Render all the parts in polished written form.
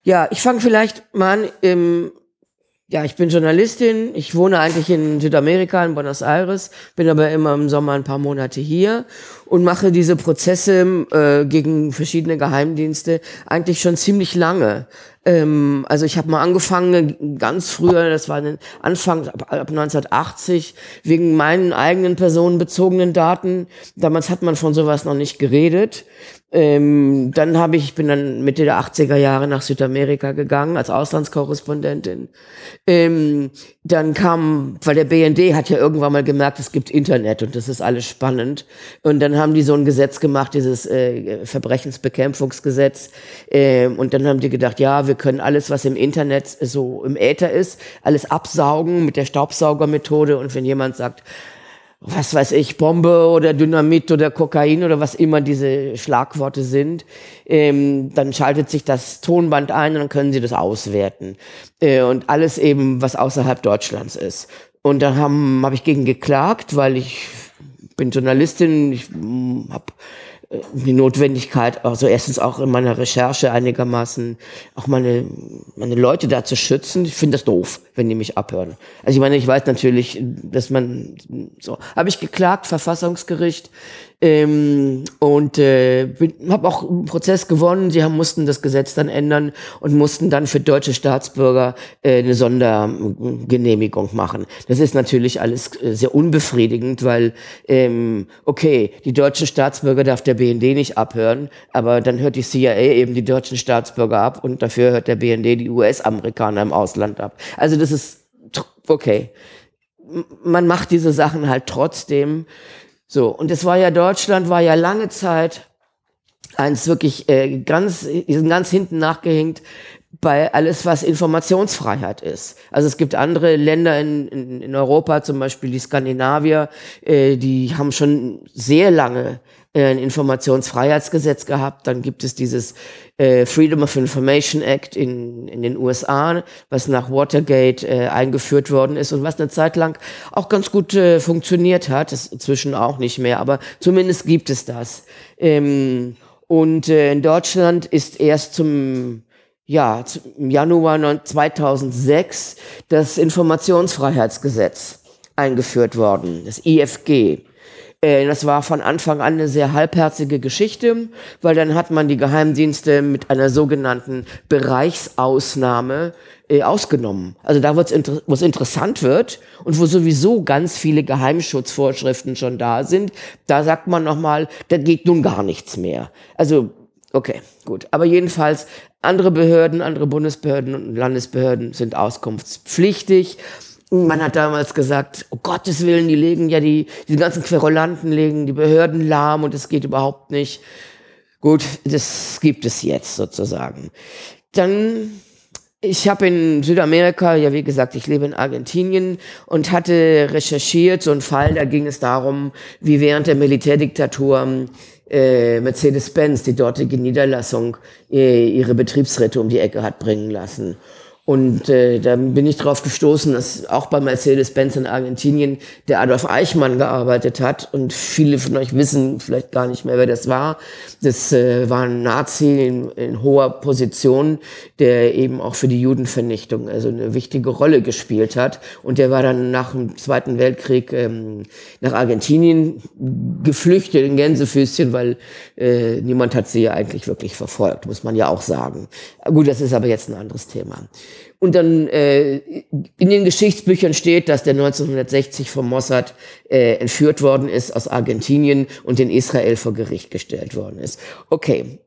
Ja, ich fange vielleicht mal an. Ja, ich bin Journalistin. Ich wohne eigentlich in Südamerika, in Buenos Aires, bin aber immer im Sommer ein paar Monate hier und mache diese Prozesse gegen verschiedene Geheimdienste eigentlich schon ziemlich lange. Also ich habe mal angefangen, ganz früher, das war Anfang ab 1980, wegen meinen eigenen personenbezogenen Daten. Damals hat man von sowas noch nicht geredet. Bin dann Mitte der 80er Jahre nach Südamerika gegangen als Auslandskorrespondentin. Dann weil der BND hat ja irgendwann mal gemerkt, es gibt Internet und das ist alles spannend. Und dann haben die so ein Gesetz gemacht, dieses Verbrechensbekämpfungsgesetz. Und dann haben die gedacht, ja, wir können alles, was im Internet so im Äther ist, alles absaugen mit der Staubsaugermethode. Und wenn jemand sagt, was weiß ich, Bombe oder Dynamit oder Kokain oder was immer diese Schlagworte sind, dann schaltet sich das Tonband ein und dann können sie das auswerten. Und alles eben, was außerhalb Deutschlands ist. Und da habe ich gegen geklagt, weil ich bin Journalistin, ich habe die Notwendigkeit, also erstens auch in meiner Recherche einigermaßen auch meine Leute da zu schützen. Ich finde das doof, wenn die mich abhören. Also ich meine, ich weiß natürlich, dass man so, habe ich geklagt, Verfassungsgericht, und habe auch einen Prozess gewonnen. Sie mussten das Gesetz dann ändern und mussten dann für deutsche Staatsbürger eine Sondergenehmigung machen. Das ist natürlich alles sehr unbefriedigend, weil okay, die deutschen Staatsbürger darf der BND nicht abhören, aber dann hört die CIA eben die deutschen Staatsbürger ab und dafür hört der BND die US-Amerikaner im Ausland ab. Also das ist okay. Man macht diese Sachen halt trotzdem. So, und Deutschland war ja lange Zeit eins wirklich ganz hinten nachgehängt bei alles, was Informationsfreiheit ist. Also es gibt andere Länder in Europa, zum Beispiel die Skandinavier, die haben schon sehr lange ein Informationsfreiheitsgesetz gehabt. Dann gibt es dieses Freedom of Information Act in den USA, was nach Watergate eingeführt worden ist und was eine Zeit lang auch ganz gut funktioniert hat. Das ist inzwischen auch nicht mehr, aber zumindest gibt es das. In Deutschland ist erst im Januar 2006 das Informationsfreiheitsgesetz eingeführt worden, das IFG. Das war von Anfang an eine sehr halbherzige Geschichte, weil dann hat man die Geheimdienste mit einer sogenannten Bereichsausnahme ausgenommen. Also da wo es interessant wird und wo sowieso ganz viele Geheimschutzvorschriften schon da sind, da sagt man nochmal, da geht nun gar nichts mehr. Also okay, gut. Aber jedenfalls, andere Behörden, andere Bundesbehörden und Landesbehörden sind auskunftspflichtig. Man hat damals gesagt, um Gottes Willen, die legen ja diese ganzen Querulanten legen die Behörden lahm und es geht überhaupt nicht. Gut, das gibt es jetzt sozusagen. Dann, ich habe in Südamerika, ja wie gesagt, ich lebe in Argentinien und hatte recherchiert, so einen Fall, da ging es darum, wie während der Militärdiktatur Mercedes-Benz, die dortige Niederlassung, ihre Betriebsräte um die Ecke hat bringen lassen. Und da bin ich drauf gestoßen, dass auch bei Mercedes-Benz in Argentinien der Adolf Eichmann gearbeitet hat. Und viele von euch wissen vielleicht gar nicht mehr, wer das war. Das war ein Nazi in hoher Position, der eben auch für die Judenvernichtung also eine wichtige Rolle gespielt hat. Und der war dann nach dem Zweiten Weltkrieg nach Argentinien geflüchtet in Gänsefüßchen, weil niemand hat sie ja eigentlich wirklich verfolgt, muss man ja auch sagen. Gut, das ist aber jetzt ein anderes Thema. Und dann in den Geschichtsbüchern steht, dass der 1960 vom Mossad entführt worden ist aus Argentinien und in Israel vor Gericht gestellt worden ist. Okay,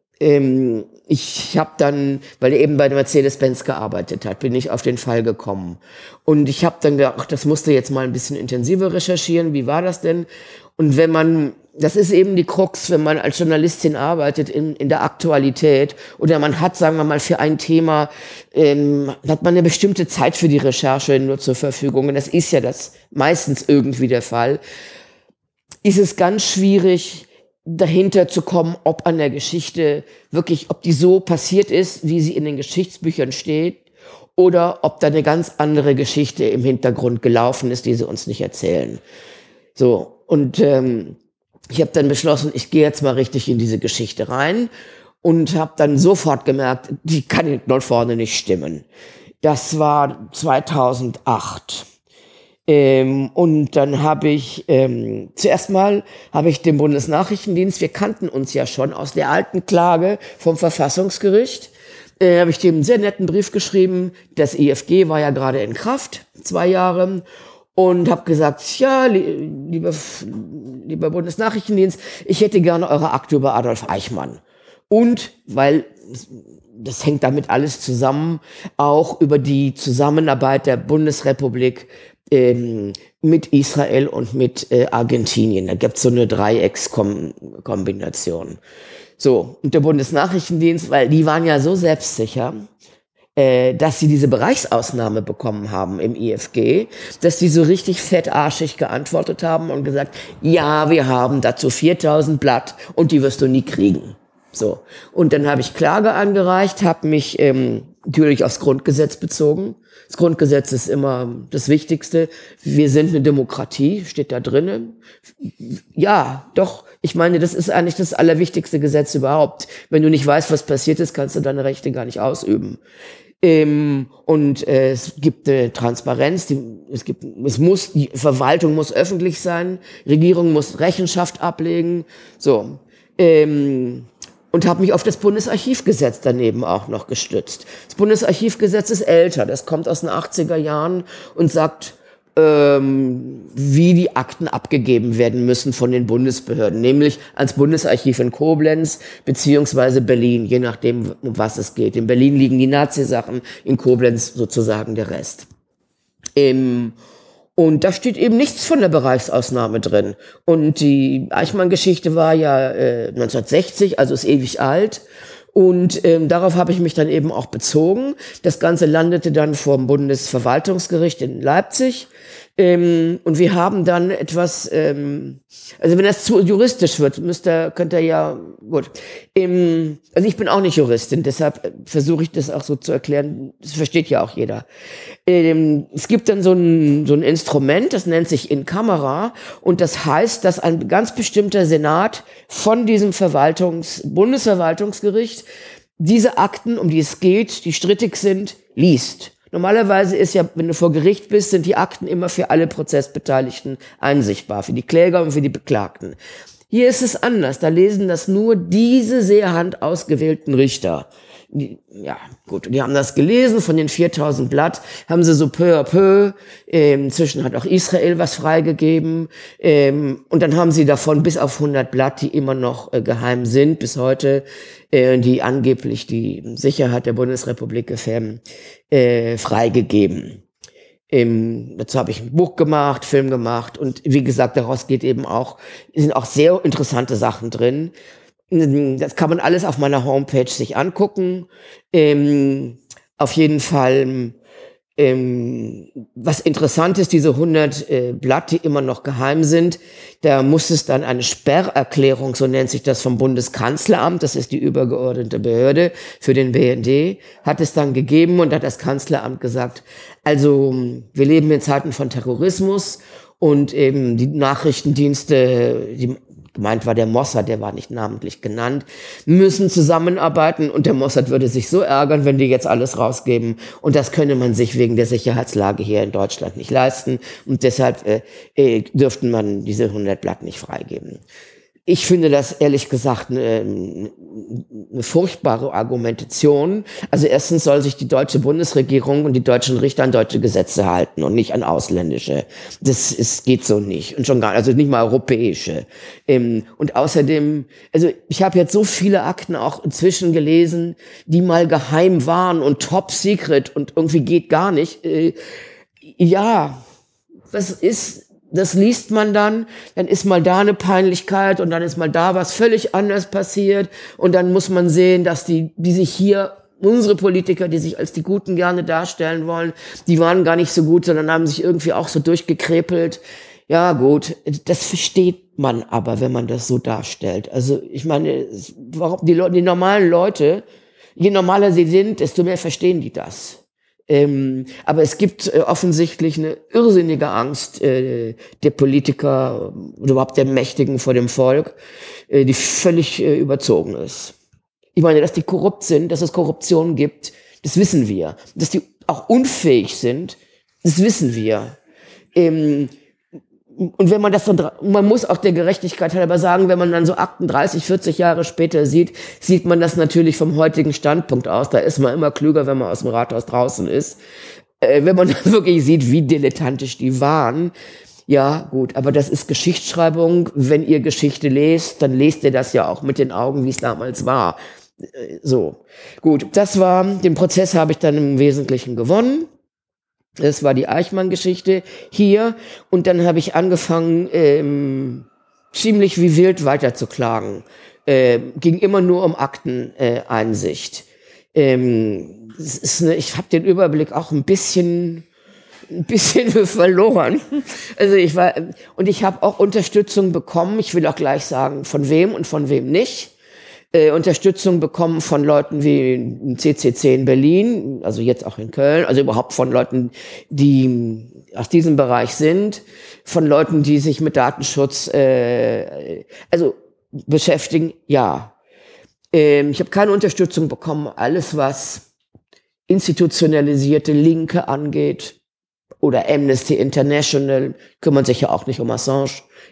ich habe dann, weil er eben bei Mercedes-Benz gearbeitet hat, bin ich auf den Fall gekommen. Und ich habe dann gedacht, ach, das musste jetzt mal ein bisschen intensiver recherchieren. Wie war das denn? Und das ist eben die Krux, wenn man als Journalistin arbeitet in der Aktualität oder man hat, sagen wir mal, für ein Thema, hat man eine bestimmte Zeit für die Recherche nur zur Verfügung. Und das ist ja das meistens irgendwie der Fall. Ist es ganz schwierig, dahinter zu kommen, ob an der Geschichte wirklich, ob die so passiert ist, wie sie in den Geschichtsbüchern steht, oder ob da eine ganz andere Geschichte im Hintergrund gelaufen ist, die sie uns nicht erzählen. So, und ich habe dann beschlossen, ich gehe jetzt mal richtig in diese Geschichte rein und habe dann sofort gemerkt, die kann hinten und vorne nicht stimmen. Das war 2008. Und dann habe ich, zuerst mal habe ich den Bundesnachrichtendienst, wir kannten uns ja schon aus der alten Klage vom Verfassungsgericht, habe ich dem einen sehr netten Brief geschrieben. Das IFG war ja gerade in Kraft, 2 Jahre. Und habe gesagt, ja, lieber Bundesnachrichtendienst, ich hätte gerne eure Akte über Adolf Eichmann. Und, weil das hängt damit alles zusammen, auch über die Zusammenarbeit der Bundesrepublik mit Israel und mit Argentinien. Da gibt's so eine Dreieckskombination. So, und der Bundesnachrichtendienst, weil die waren ja so selbstsicher, dass sie diese Bereichsausnahme bekommen haben im IFG, dass die so richtig fettarschig geantwortet haben und gesagt, ja, wir haben dazu 4000 Blatt und die wirst du nie kriegen. So. Und dann habe ich Klage angereicht, habe mich natürlich aufs Grundgesetz bezogen. Das Grundgesetz ist immer das Wichtigste. Wir sind eine Demokratie, steht da drinnen. Ja, doch. Ich meine, das ist eigentlich das allerwichtigste Gesetz überhaupt. Wenn du nicht weißt, was passiert ist, kannst du deine Rechte gar nicht ausüben. Es gibt eine Transparenz, die Verwaltung muss öffentlich sein, Regierung muss Rechenschaft ablegen, so. Und habe mich auf das Bundesarchivgesetz daneben auch noch gestützt. Das Bundesarchivgesetz ist älter, das kommt aus den 80er Jahren und sagt, wie die Akten abgegeben werden müssen von den Bundesbehörden, nämlich ans Bundesarchiv in Koblenz beziehungsweise Berlin, je nachdem, um was es geht. In Berlin liegen die Nazi-Sachen, in Koblenz sozusagen der Rest. Und da steht eben nichts von der Bereichsausnahme drin. Und die Eichmann-Geschichte war ja 1960, also ist ewig alt. Und darauf habe ich mich dann eben auch bezogen. Das Ganze landete dann vor dem Bundesverwaltungsgericht in Leipzig. Und wir haben dann etwas, also wenn das zu juristisch wird, könnt ihr ja, gut. Also ich bin auch nicht Juristin, deshalb versuche ich das auch so zu erklären, das versteht ja auch jeder. Es gibt dann so ein Instrument, das nennt sich In Camera, und das heißt, dass ein ganz bestimmter Senat von diesem Bundesverwaltungsgericht diese Akten, um die es geht, die strittig sind, liest. Normalerweise ist ja, wenn du vor Gericht bist, sind die Akten immer für alle Prozessbeteiligten einsichtbar, für die Kläger und für die Beklagten. Hier ist es anders, da lesen das nur diese sehr handausgewählten Richter. Ja, gut, die haben das gelesen, von den 4000 Blatt haben sie so peu à peu, inzwischen hat auch Israel was freigegeben, und dann haben sie davon bis auf 100 Blatt, die immer noch geheim sind, bis heute, die angeblich die Sicherheit der Bundesrepublik gefährden, freigegeben. Dazu habe ich ein Buch gemacht, Film gemacht, und wie gesagt, daraus sind auch sehr interessante Sachen drin. Das kann man alles auf meiner Homepage sich angucken. Auf jeden Fall, was interessant ist, diese 100 Blatt, die immer noch geheim sind, da muss es dann eine Sperrerklärung, so nennt sich das, vom Bundeskanzleramt, das ist die übergeordnete Behörde für den BND, hat es dann gegeben, und hat das Kanzleramt gesagt, also wir leben in Zeiten von Terrorismus, und eben die Nachrichtendienste, gemeint war der Mossad, der war nicht namentlich genannt, müssen zusammenarbeiten, und der Mossad würde sich so ärgern, wenn die jetzt alles rausgeben, und das könne man sich wegen der Sicherheitslage hier in Deutschland nicht leisten, und deshalb dürften man diese 100 Blatt nicht freigeben. Ich finde das ehrlich gesagt eine furchtbare Argumentation. Also erstens soll sich die deutsche Bundesregierung und die deutschen Richter an deutsche Gesetze halten und nicht an ausländische. Geht so nicht. Und schon gar, also nicht mal europäische. Und außerdem, also ich habe jetzt so viele Akten auch inzwischen gelesen, die mal geheim waren und top secret und irgendwie geht gar nicht. Das liest man dann ist mal da eine Peinlichkeit und dann ist mal da was völlig anders passiert, und dann muss man sehen, dass die sich hier, unsere Politiker, die sich als die Guten gerne darstellen wollen, die waren gar nicht so gut, sondern haben sich irgendwie auch so durchgekrepelt. Ja gut, das versteht man aber, wenn man das so darstellt. Also ich meine, warum die normalen Leute, je normaler sie sind, desto mehr verstehen die das. Aber es gibt offensichtlich eine irrsinnige Angst der Politiker oder überhaupt der Mächtigen vor dem Volk, die völlig überzogen ist. Ich meine, dass die korrupt sind, dass es Korruption gibt, das wissen wir. Dass die auch unfähig sind, das wissen wir. Und wenn man das dann, man muss auch der Gerechtigkeit halber sagen, wenn man dann so Akten 30, 40 Jahre später sieht, sieht man das natürlich vom heutigen Standpunkt aus. Da ist man immer klüger, wenn man aus dem Rathaus draußen ist. Wenn man dann wirklich sieht, wie dilettantisch die waren. Ja, gut, aber das ist Geschichtsschreibung. Wenn ihr Geschichte lest, dann lest ihr das ja auch mit den Augen, wie es damals war. So, gut, den Prozess habe ich dann im Wesentlichen gewonnen. Das war die Eichmann-Geschichte hier. Und dann habe ich angefangen, ziemlich wie wild weiterzuklagen. Ging immer nur um Akteneinsicht. Ich habe den Überblick auch ein bisschen verloren. Also ich habe auch Unterstützung bekommen. Ich will auch gleich sagen, von wem und von wem nicht. Unterstützung bekommen von Leuten wie im CCC in Berlin, also jetzt auch in Köln, also überhaupt von Leuten, die aus diesem Bereich sind, von Leuten, die sich mit Datenschutz beschäftigen, ja. Ich habe keine Unterstützung bekommen, alles was institutionalisierte Linke angeht oder Amnesty International, kümmern sich ja auch nicht um Assange,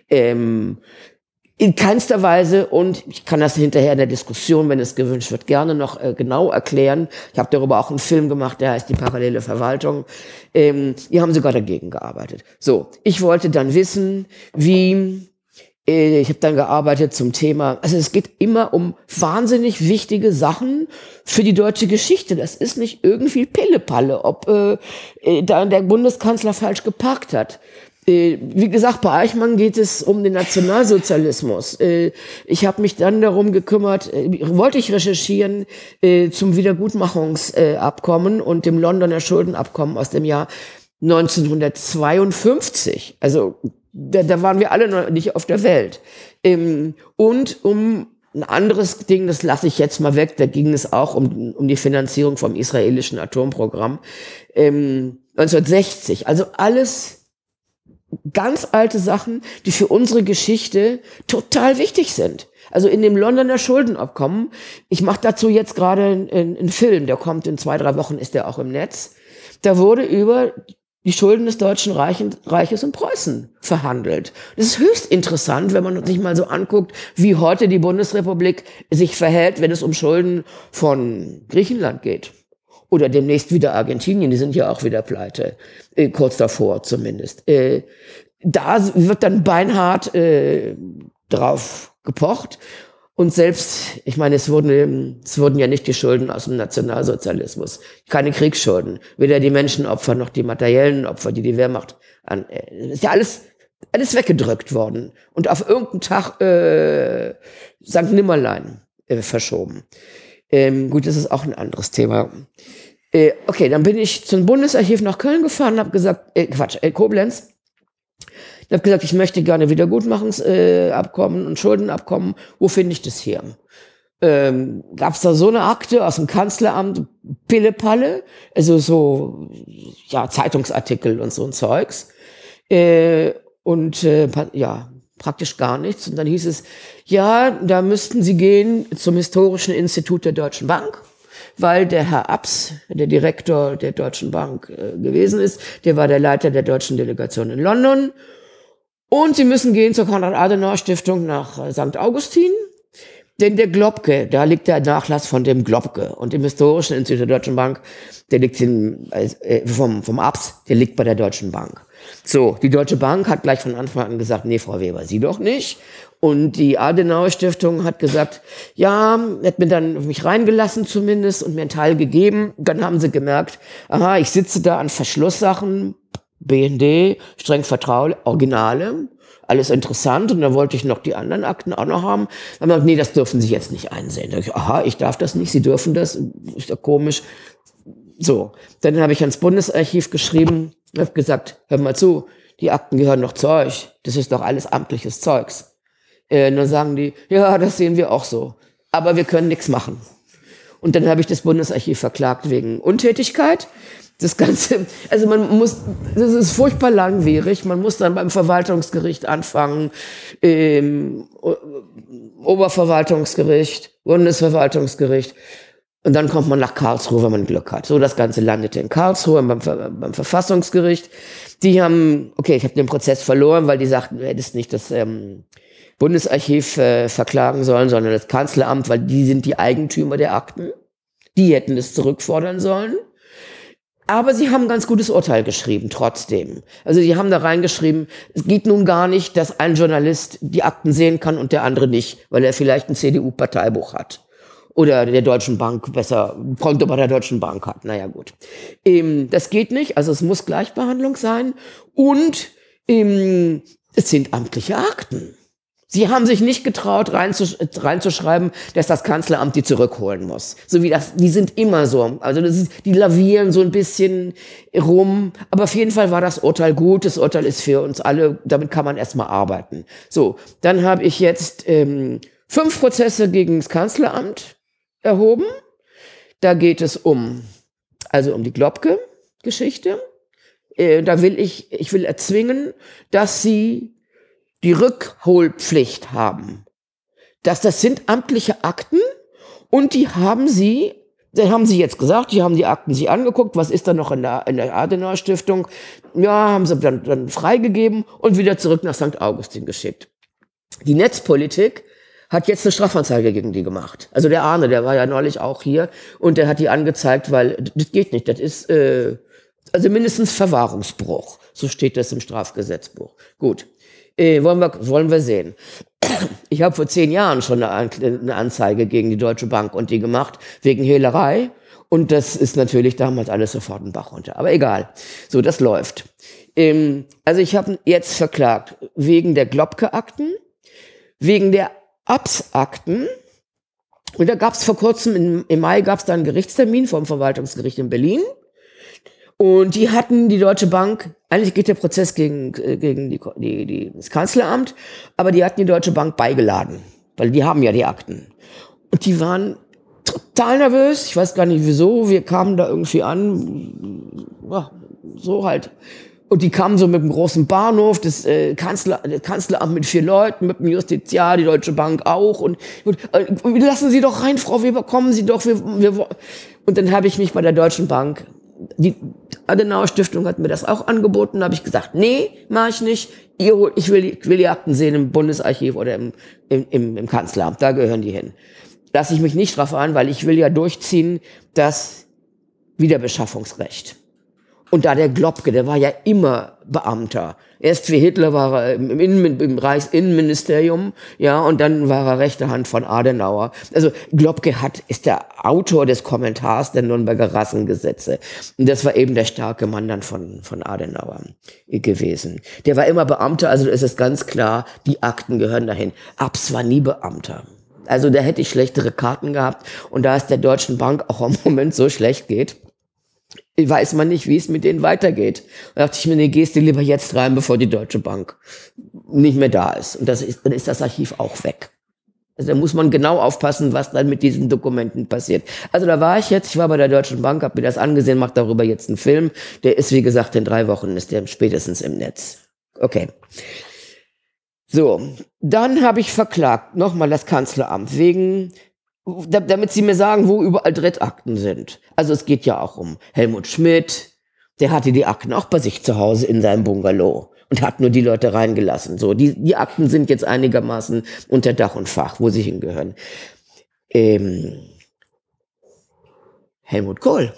in keinster Weise, und ich kann das hinterher in der Diskussion, wenn es gewünscht wird, gerne noch genau erklären. Ich habe darüber auch einen Film gemacht, der heißt Die parallele Verwaltung. Die haben sogar dagegen gearbeitet. So, ich wollte dann wissen, ich habe dann gearbeitet zum Thema, also es geht immer um wahnsinnig wichtige Sachen für die deutsche Geschichte. Das ist nicht irgendwie Pillepalle, ob da der Bundeskanzler falsch geparkt hat. Wie gesagt, bei Eichmann geht es um den Nationalsozialismus. Ich habe mich dann darum gekümmert, wollte ich recherchieren zum Wiedergutmachungsabkommen und dem Londoner Schuldenabkommen aus dem Jahr 1952. Also da waren wir alle noch nicht auf der Welt. Und um ein anderes Ding, das lasse ich jetzt mal weg, da ging es auch um die Finanzierung vom israelischen Atomprogramm. 1960, also alles ganz alte Sachen, die für unsere Geschichte total wichtig sind. Also in dem Londoner Schuldenabkommen, ich mache dazu jetzt gerade einen Film, der kommt in 2-3 Wochen, ist der auch im Netz. Da wurde über die Schulden des Deutschen Reiches und Preußen verhandelt. Das ist höchst interessant, wenn man sich mal so anguckt, wie heute die Bundesrepublik sich verhält, wenn es um Schulden von Griechenland geht. Oder demnächst wieder Argentinien, die sind ja auch wieder pleite, kurz davor zumindest. Da wird dann beinhart drauf gepocht. Und selbst, ich meine, es wurden ja nicht die Schulden aus dem Nationalsozialismus, keine Kriegsschulden, weder die Menschenopfer noch die materiellen Opfer, die Wehrmacht ist ja alles weggedrückt worden und auf irgendeinen Tag St. Nimmerlein verschoben. Gut, das ist auch ein anderes Thema. Okay, dann bin ich zum Bundesarchiv nach Köln gefahren und habe gesagt, Koblenz. Ich habe gesagt, ich möchte gerne Wiedergutmachungsabkommen und Schuldenabkommen. Wo finde ich das hier? Gab es da so eine Akte aus dem Kanzleramt, Pillepalle, also so, ja, Zeitungsartikel und so ein Zeugs. Praktisch gar nichts. Und dann hieß es, ja, da müssten Sie gehen zum Historischen Institut der Deutschen Bank, weil der Herr Abs, der Direktor der Deutschen Bank gewesen ist, der war der Leiter der deutschen Delegation in London. Und Sie müssen gehen zur Konrad-Adenauer-Stiftung nach St. Augustin, denn der Globke, da liegt der Nachlass von dem Globke. Und im Historischen Institut der Deutschen Bank, der liegt vom Abs, der liegt bei der Deutschen Bank. So, die Deutsche Bank hat gleich von Anfang an gesagt, nee, Frau Weber, Sie doch nicht. Und die Adenauer-Stiftung hat gesagt, ja, hat mir dann mich reingelassen zumindest und mir einen Teil gegeben. Dann haben sie gemerkt, aha, ich sitze da an Verschlusssachen, BND, streng vertraulich, Originale, alles interessant. Und dann wollte ich noch die anderen Akten auch noch haben. Dann haben wir gesagt, nee, das dürfen Sie jetzt nicht einsehen. Da ich, aha, ich darf das nicht, Sie dürfen das, ist ja komisch. So, dann habe ich ans Bundesarchiv geschrieben, habe gesagt, hör mal zu, die Akten gehören noch zu euch. Das ist doch alles amtliches Zeugs. Dann sagen die, ja, das sehen wir auch so. Aber wir können nichts machen. Und dann habe ich das Bundesarchiv verklagt wegen Untätigkeit. Das Ganze, also das ist furchtbar langwierig. Man muss dann beim Verwaltungsgericht anfangen, Oberverwaltungsgericht, Bundesverwaltungsgericht. Und dann kommt man nach Karlsruhe, wenn man Glück hat. So, das Ganze landete in Karlsruhe beim Verfassungsgericht. Die haben, okay, ich habe den Prozess verloren, weil die sagten, du hättest nicht das Bundesarchiv verklagen sollen, sondern das Kanzleramt, weil die sind die Eigentümer der Akten. Die hätten es zurückfordern sollen. Aber sie haben ein ganz gutes Urteil geschrieben, trotzdem. Also sie haben da reingeschrieben, es geht nun gar nicht, dass ein Journalist die Akten sehen kann und der andere nicht, weil er vielleicht ein CDU-Parteibuch hat. Oder der Deutschen Bank besser, Konto bei der Deutschen Bank hat. Naja, gut. Das geht nicht, also es muss Gleichbehandlung sein. Und es sind amtliche Akten. Sie haben sich nicht getraut, reinzuschreiben, dass das Kanzleramt die zurückholen muss. So wie das, die sind immer so. Also die lavieren so ein bisschen rum. Aber auf jeden Fall war das Urteil gut. Das Urteil ist für uns alle, damit kann man erstmal arbeiten. So, dann habe ich jetzt 5 Prozesse gegen das Kanzleramt erhoben. Da geht es um die Globke-Geschichte. Da will ich will erzwingen, dass sie die Rückholpflicht haben. Das sind amtliche Akten und die haben sie jetzt gesagt, die haben die Akten sich angeguckt, was ist da noch in der Adenauer Stiftung? Ja, haben sie dann freigegeben und wieder zurück nach St. Augustin geschickt. Die Netzpolitik hat jetzt eine Strafanzeige gegen die gemacht. Also der Arne, der war ja neulich auch hier und der hat die angezeigt, weil das geht nicht. Das ist also mindestens Verwahrungsbruch. So steht das im Strafgesetzbuch. Gut, wollen wir sehen. Ich habe vor 10 Jahren schon eine Anzeige gegen die Deutsche Bank und die gemacht, wegen Hehlerei. Und das ist natürlich damals alles sofort ein Bach runter. Aber egal. So, das läuft. Also ich habe jetzt verklagt wegen der Globke-Akten, wegen der Abs-Akten. Und da gab es vor kurzem, im Mai gab es da einen Gerichtstermin vom Verwaltungsgericht in Berlin. Und die hatten die Deutsche Bank, eigentlich geht der Prozess gegen das Kanzleramt, aber die hatten die Deutsche Bank beigeladen, weil die haben ja die Akten. Und die waren total nervös, ich weiß gar nicht wieso, wir kamen da irgendwie an, ja, so halt. Und die kamen so mit dem großen Bahnhof, das Kanzleramt mit 4 Leuten, mit dem Justiziar, die Deutsche Bank auch. Und lassen Sie doch rein, Frau Weber, kommen Sie doch. Und dann habe ich mich bei der Deutschen Bank, die Adenauer Stiftung hat mir das auch angeboten, habe ich gesagt, nee, mache ich nicht. Ich will die Akten sehen im Bundesarchiv oder im Kanzleramt, da gehören die hin. Lasse ich mich nicht drauf ein, weil ich will ja durchziehen das Wiederbeschaffungsrecht. Und da der Globke, der war ja immer Beamter. Erst für Hitler war er im Reichsinnenministerium, ja, und dann war er rechte Hand von Adenauer. Also Globke ist der Autor des Kommentars der Nürnberger Rassengesetze. Und das war eben der starke Mann dann von Adenauer gewesen. Der war immer Beamter, also ist es ganz klar, die Akten gehören dahin. Abs war nie Beamter. Also da hätte ich schlechtere Karten gehabt. Und da es der Deutschen Bank auch im Moment so schlecht geht, weiß man nicht, wie es mit denen weitergeht. Da dachte ich mir, nee, gehst du lieber jetzt rein, bevor die Deutsche Bank nicht mehr da ist. Und dann ist das Archiv auch weg. Also da muss man genau aufpassen, was dann mit diesen Dokumenten passiert. Also da war ich war bei der Deutschen Bank, habe mir das angesehen, mache darüber jetzt einen Film. Der ist, wie gesagt, in 3 Wochen ist der spätestens im Netz. Okay. So, dann habe ich verklagt, nochmal das Kanzleramt, damit sie mir sagen, wo überall Drittakten sind. Also es geht ja auch um Helmut Schmidt, der hatte die Akten auch bei sich zu Hause in seinem Bungalow und hat nur die Leute reingelassen. So, die Akten sind jetzt einigermaßen unter Dach und Fach, wo sie hingehören. Helmut Kohl,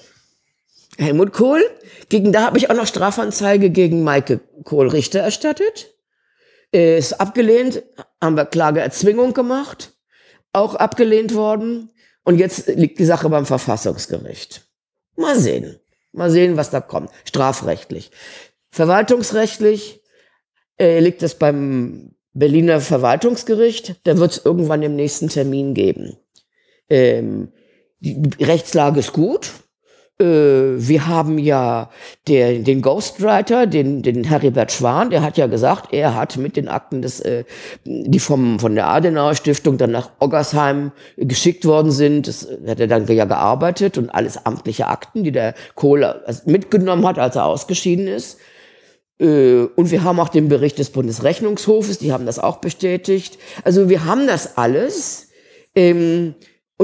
da habe ich auch noch Strafanzeige gegen Maike Kohl-Richter erstattet. Ist abgelehnt, haben wir Klageerzwingung gemacht. Auch abgelehnt worden. Und jetzt liegt die Sache beim Verfassungsgericht. Mal sehen, was da kommt. Strafrechtlich. Verwaltungsrechtlich liegt es beim Berliner Verwaltungsgericht. Da wird es irgendwann im nächsten Termin geben. Die Rechtslage ist gut. Wir haben ja den Ghostwriter, den Heribert Schwan, der hat ja gesagt, er hat mit den Akten die von der Adenauer Stiftung dann nach Oggersheim geschickt worden sind. Das hat er dann ja gearbeitet und alles amtliche Akten, die der Kohl mitgenommen hat, als er ausgeschieden ist. Und wir haben auch den Bericht des Bundesrechnungshofes, die haben das auch bestätigt. Also wir haben das alles. Und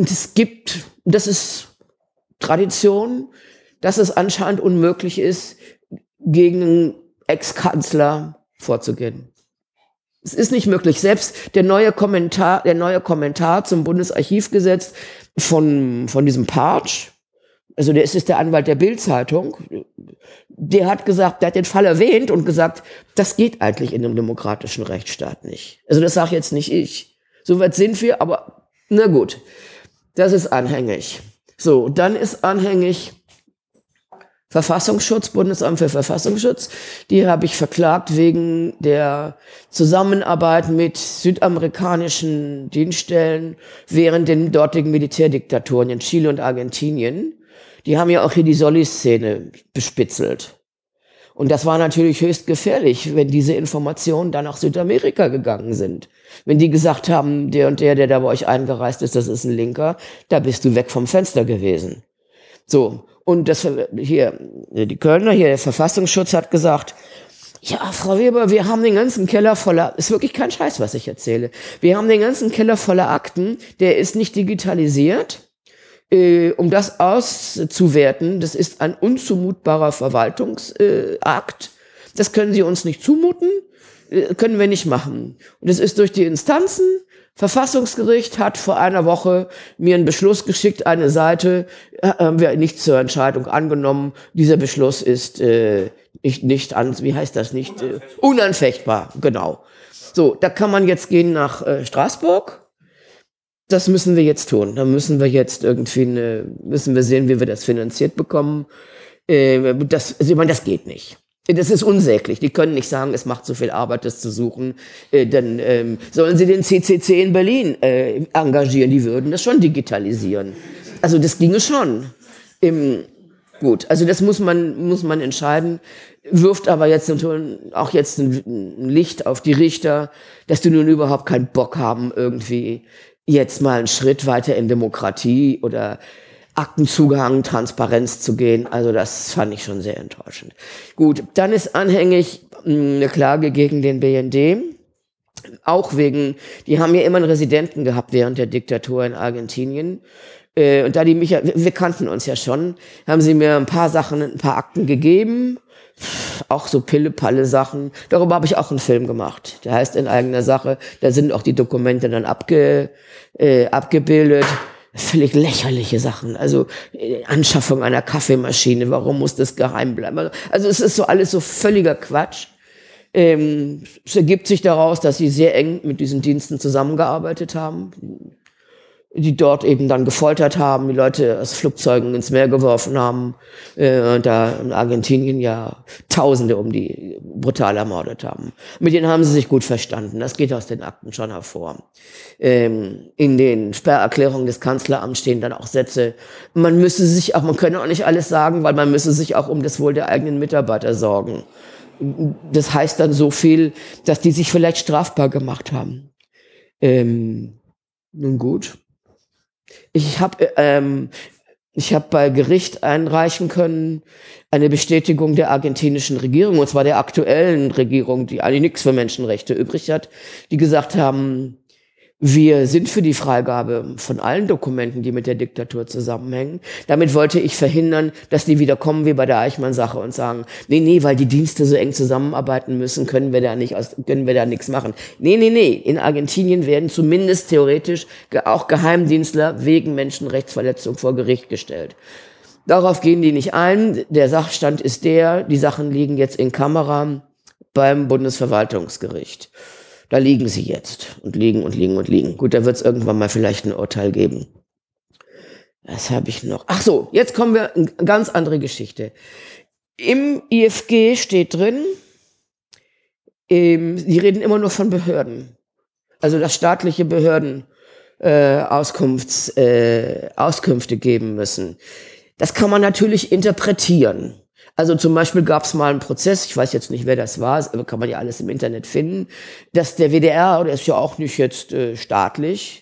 das ist Tradition, dass es anscheinend unmöglich ist, gegen einen Ex-Kanzler vorzugehen. Es ist nicht möglich. Selbst der neue Kommentar zum Bundesarchivgesetz von diesem Partsch, also der ist der Anwalt der Bild-Zeitung, der hat gesagt, der hat den Fall erwähnt und gesagt, das geht eigentlich in einem demokratischen Rechtsstaat nicht. Also das sage jetzt nicht ich. Soweit sind wir, aber na gut, das ist anhängig. So, dann ist anhängig Verfassungsschutz, Bundesamt für Verfassungsschutz. Die habe ich verklagt wegen der Zusammenarbeit mit südamerikanischen Dienststellen während den dortigen Militärdiktaturen in Chile und Argentinien. Die haben ja auch hier die Solly-Szene bespitzelt. Und das war natürlich höchst gefährlich, wenn diese Informationen dann nach Südamerika gegangen sind. Wenn die gesagt haben, der und der da bei euch eingereist ist, das ist ein Linker, da bist du weg vom Fenster gewesen. So, und die Kölner, der Verfassungsschutz hat gesagt, ja, Frau Weber, wir haben den ganzen Keller voller, ist wirklich kein Scheiß, was ich erzähle. Wir haben den ganzen Keller voller Akten, der ist nicht digitalisiert. Um das auszuwerten, das ist ein unzumutbarer Verwaltungsakt. Das können Sie uns nicht zumuten, können wir nicht machen. Und es ist durch die Instanzen. Verfassungsgericht hat vor einer Woche mir einen Beschluss geschickt, eine Seite, haben wir nicht zur Entscheidung angenommen. Dieser Beschluss ist unanfechtbar, genau. So, da kann man jetzt gehen nach Straßburg. Das müssen wir jetzt tun. Da müssen wir jetzt müssen wir sehen, wie wir das finanziert bekommen. Das geht nicht. Das ist unsäglich. Die können nicht sagen, es macht so viel Arbeit, das zu suchen. Dann sollen sie den CCC in Berlin engagieren. Die würden das schon digitalisieren. Also das ginge schon. Gut, also das muss man entscheiden. Wirft aber jetzt natürlich auch jetzt ein Licht auf die Richter, dass die nun überhaupt keinen Bock haben, irgendwie jetzt mal einen Schritt weiter in Demokratie oder Aktenzugang, Transparenz zu gehen. Also das fand ich schon sehr enttäuschend. Gut, dann ist anhängig eine Klage gegen den BND. Auch die haben ja immer einen Residenten gehabt während der Diktatur in Argentinien. Und da wir kannten uns ja schon, haben sie mir ein paar Akten gegeben. Auch so Pille-Palle-Sachen. Darüber habe ich auch einen Film gemacht. Der heißt In eigener Sache. Da sind auch die Dokumente dann abgebildet. Völlig lächerliche Sachen. Also Anschaffung einer Kaffeemaschine. Warum muss das geheim bleiben? Also es ist so alles so völliger Quatsch. Es ergibt sich daraus, dass sie sehr eng mit diesen Diensten zusammengearbeitet haben, die dort eben dann gefoltert haben, die Leute aus Flugzeugen ins Meer geworfen haben, und da in Argentinien ja Tausende brutal ermordet haben. Mit denen haben sie sich gut verstanden. Das geht aus den Akten schon hervor. In den Sperrerklärungen des Kanzleramts stehen dann auch Sätze, man könne auch nicht alles sagen, weil man müsse sich auch um das Wohl der eigenen Mitarbeiter sorgen. Das heißt dann so viel, dass die sich vielleicht strafbar gemacht haben. Nun gut. Ich habe bei Gericht einreichen können eine Bestätigung der argentinischen Regierung, und zwar der aktuellen Regierung, die eigentlich nichts für Menschenrechte übrig hat, die gesagt haben, wir sind für die Freigabe von allen Dokumenten, die mit der Diktatur zusammenhängen. Damit wollte ich verhindern, dass die wieder kommen wie bei der Eichmann-Sache und sagen, nee, weil die Dienste so eng zusammenarbeiten müssen, können wir da nichts machen. Nee. In Argentinien werden zumindest theoretisch auch Geheimdienstler wegen Menschenrechtsverletzung vor Gericht gestellt. Darauf gehen die nicht ein. Der Sachstand ist die Sachen liegen jetzt in Kamera beim Bundesverwaltungsgericht. Da liegen sie jetzt und liegen. Gut, da wird es irgendwann mal vielleicht ein Urteil geben. Was habe ich noch? Ach so, jetzt kommen wir in eine ganz andere Geschichte. Im IFG steht drin, die reden immer nur von Behörden. Also, dass staatliche Behörden Auskünfte geben müssen. Das kann man natürlich interpretieren. Also zum Beispiel gab es mal einen Prozess, ich weiß jetzt nicht, wer das war, aber kann man ja alles im Internet finden, dass der WDR, der ist ja auch nicht jetzt staatlich,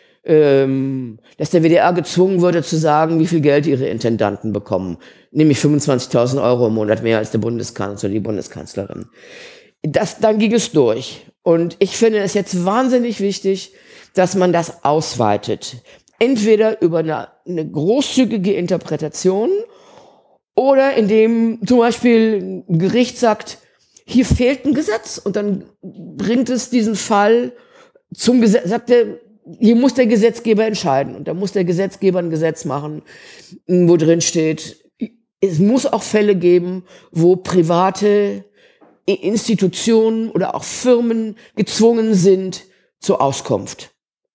dass der WDR gezwungen wurde zu sagen, wie viel Geld ihre Intendanten bekommen. Nämlich 25.000 Euro im Monat mehr als der Bundeskanzler, die Bundeskanzlerin. Dann ging es durch. Und ich finde es jetzt wahnsinnig wichtig, dass man das ausweitet. Entweder über eine großzügige Interpretation oder indem zum Beispiel ein Gericht sagt, hier fehlt ein Gesetz und dann bringt es diesen Fall zum Gesetz, sagt er, hier muss der Gesetzgeber entscheiden und da muss der Gesetzgeber ein Gesetz machen, wo drin steht, es muss auch Fälle geben, wo private Institutionen oder auch Firmen gezwungen sind zur Auskunft.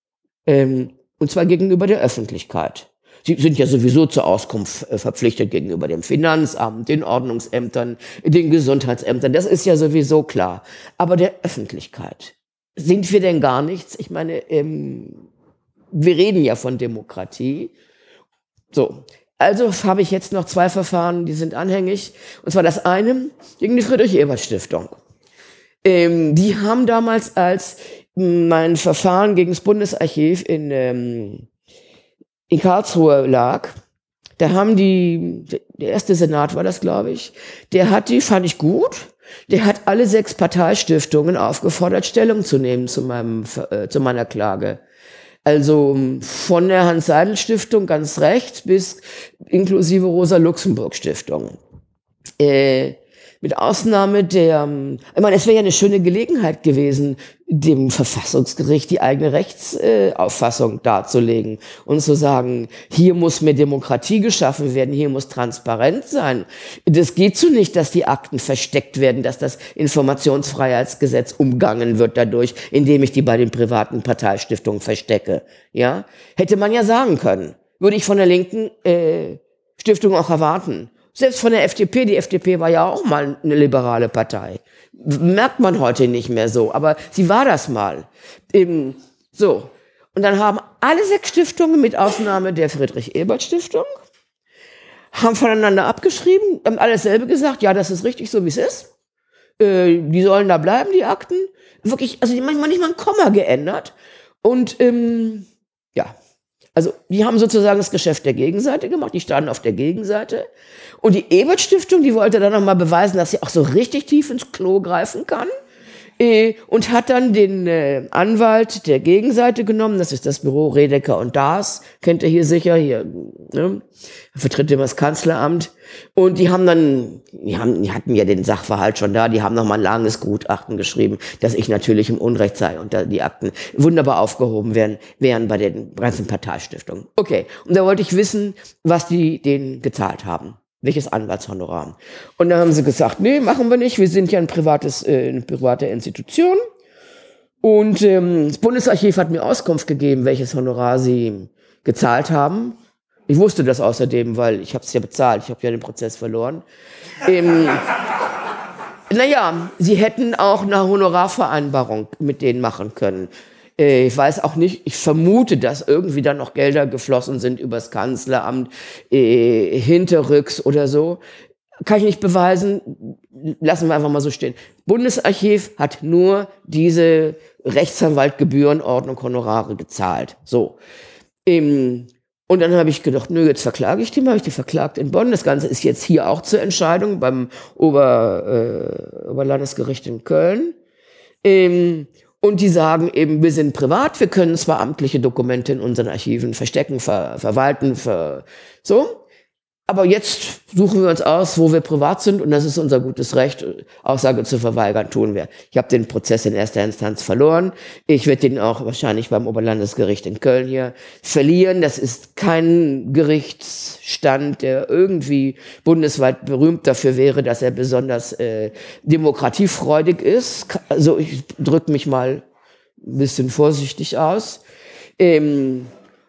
Und zwar gegenüber der Öffentlichkeit. Sie sind ja sowieso zur Auskunft verpflichtet gegenüber dem Finanzamt, den Ordnungsämtern, den Gesundheitsämtern. Das ist ja sowieso klar. Aber der Öffentlichkeit. Sind wir denn gar nichts? Ich meine, wir reden ja von Demokratie. So. Also habe ich jetzt noch 2 Verfahren, die sind anhängig. Und zwar das eine gegen die Friedrich-Ebert-Stiftung. Die haben damals, als mein Verfahren gegen das Bundesarchiv in Karlsruhe lag, da haben der erste Senat war das, glaube ich, fand ich gut, der hat alle 6 Parteistiftungen aufgefordert, Stellung zu nehmen zu meiner Klage. Also von der Hans-Seidel-Stiftung ganz rechts bis inklusive Rosa-Luxemburg-Stiftung. Mit Ausnahme ich meine, es wäre ja eine schöne Gelegenheit gewesen, dem Verfassungsgericht die eigene Rechtsauffassung darzulegen und zu sagen, hier muss mehr Demokratie geschaffen werden, hier muss transparent sein. Das geht so nicht, dass die Akten versteckt werden, dass das Informationsfreiheitsgesetz umgangen wird dadurch, indem ich die bei den privaten Parteistiftungen verstecke. Ja, hätte man ja sagen können. Würde ich von der linken Stiftung auch erwarten. Selbst von der FDP, die FDP war ja auch mal eine liberale Partei. Merkt man heute nicht mehr so, aber sie war das mal. So. Und dann haben alle 6 Stiftungen, mit Ausnahme der Friedrich-Ebert-Stiftung, haben voneinander abgeschrieben, haben alles selbe gesagt, ja, das ist richtig so, wie es ist. Die sollen da bleiben, die Akten. Wirklich, also manchmal nicht mal ein Komma geändert. Und ja, also die haben sozusagen das Geschäft der Gegenseite gemacht, die standen auf der Gegenseite. Und die Ebert-Stiftung, die wollte dann nochmal beweisen, dass sie auch so richtig tief ins Klo greifen kann. Und hat dann den Anwalt der Gegenseite genommen, das ist das Büro Redeker und Daas, kennt ihr hier sicher, hier, ne? Vertritt immer das Kanzleramt. Und die hatten ja den Sachverhalt schon da, die haben nochmal ein langes Gutachten geschrieben, dass ich natürlich im Unrecht sei und da die Akten wunderbar aufgehoben wären bei den ganzen Parteistiftungen. Okay, und da wollte ich wissen, was die denen gezahlt haben. Welches Anwaltshonorar? Und dann haben sie gesagt, nee, machen wir nicht, wir sind ja eine private Institution. Und das Bundesarchiv hat mir Auskunft gegeben, welches Honorar sie gezahlt haben. Ich wusste das außerdem, weil ich habe es ja bezahlt, ich habe ja den Prozess verloren. Naja, sie hätten auch eine Honorarvereinbarung mit denen machen können. Ich weiß auch nicht, ich vermute, dass irgendwie dann noch Gelder geflossen sind übers Kanzleramt, hinterrücks oder so. Kann ich nicht beweisen, lassen wir einfach mal so stehen. Bundesarchiv hat nur diese Rechtsanwaltgebührenordnung Honorare gezahlt. So. Und dann habe ich gedacht, nö, jetzt verklage ich die mal, habe ich die verklagt in Bonn. Das Ganze ist jetzt hier auch zur Entscheidung beim Oberlandesgericht in Köln. Und die sagen eben, wir sind privat, wir können zwar amtliche Dokumente in unseren Archiven verstecken, verwalten, so. Aber jetzt suchen wir uns aus, wo wir privat sind, und das ist unser gutes Recht, Aussage zu verweigern, tun wir. Ich habe den Prozess in erster Instanz verloren. Ich werde den auch wahrscheinlich beim Oberlandesgericht in Köln hier verlieren. Das ist kein Gerichtsstand, der irgendwie bundesweit berühmt dafür wäre, dass er besonders demokratiefreudig ist. Also ich drücke mich mal ein bisschen vorsichtig aus.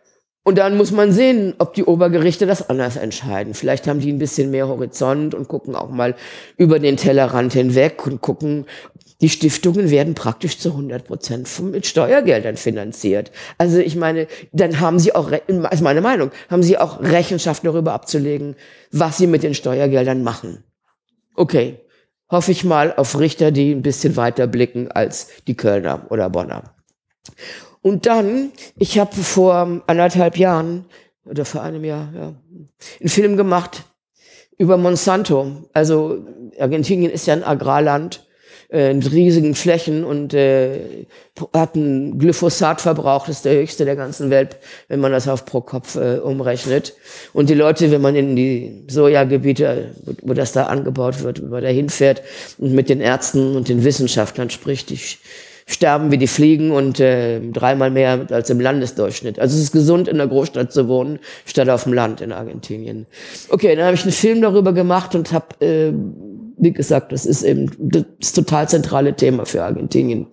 Und dann muss man sehen, ob die Obergerichte das anders entscheiden. Vielleicht haben die ein bisschen mehr Horizont und gucken auch mal über den Tellerrand hinweg und gucken, die Stiftungen werden praktisch zu 100% mit Steuergeldern finanziert. Also ich meine, dann haben sie auch, ist meine Meinung, haben sie auch Rechenschaft darüber abzulegen, was sie mit den Steuergeldern machen. Okay, hoffe ich mal auf Richter, die ein bisschen weiter blicken als die Kölner oder Bonner. Und dann, ich habe vor 1,5 Jahren oder vor einem Jahr einen Film gemacht über Monsanto. Also Argentinien ist ja ein Agrarland in riesigen Flächen und hat einen Glyphosatverbrauch, das ist der höchste der ganzen Welt, wenn man das auf pro Kopf umrechnet. Und die Leute, wenn man in die Sojagebiete, wo das da angebaut wird, wenn man da hinfährt und mit den Ärzten und den Wissenschaftlern spricht, die sterben wie die Fliegen und 3-mal mehr als im Landesdurchschnitt. Also es ist gesund, in der Großstadt zu wohnen, statt auf dem Land in Argentinien. Okay, dann habe ich einen Film darüber gemacht und habe, wie gesagt, das ist eben das total zentrale Thema für Argentinien.